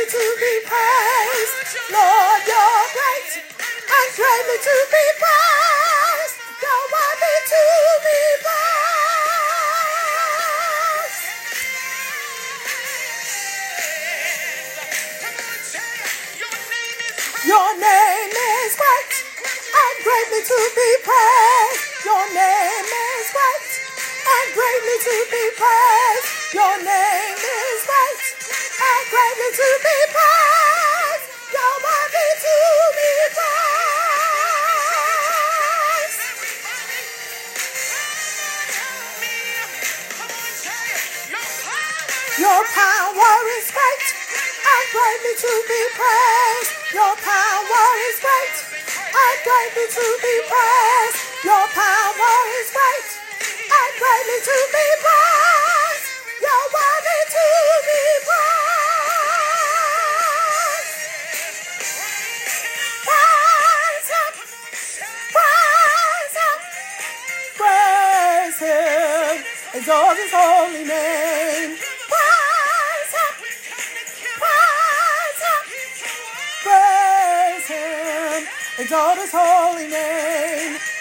to be praised. Lord, you're great and greatly to be praised. You're worthy to be praised. Your name is great and greatly to be praised. Your name is great and greatly to be praised. Your name is great and greatly to be praised. You're worthy to be praised. Your power is great and greatly to be praised. Your power is great and greatly to be praised. Your power is great and greatly to be praised. You're worthy to be praised. Praise Him, praise Him, praise Him, exalt His holy name. Praise Him, praise Him, praise Him, exalt His holy name.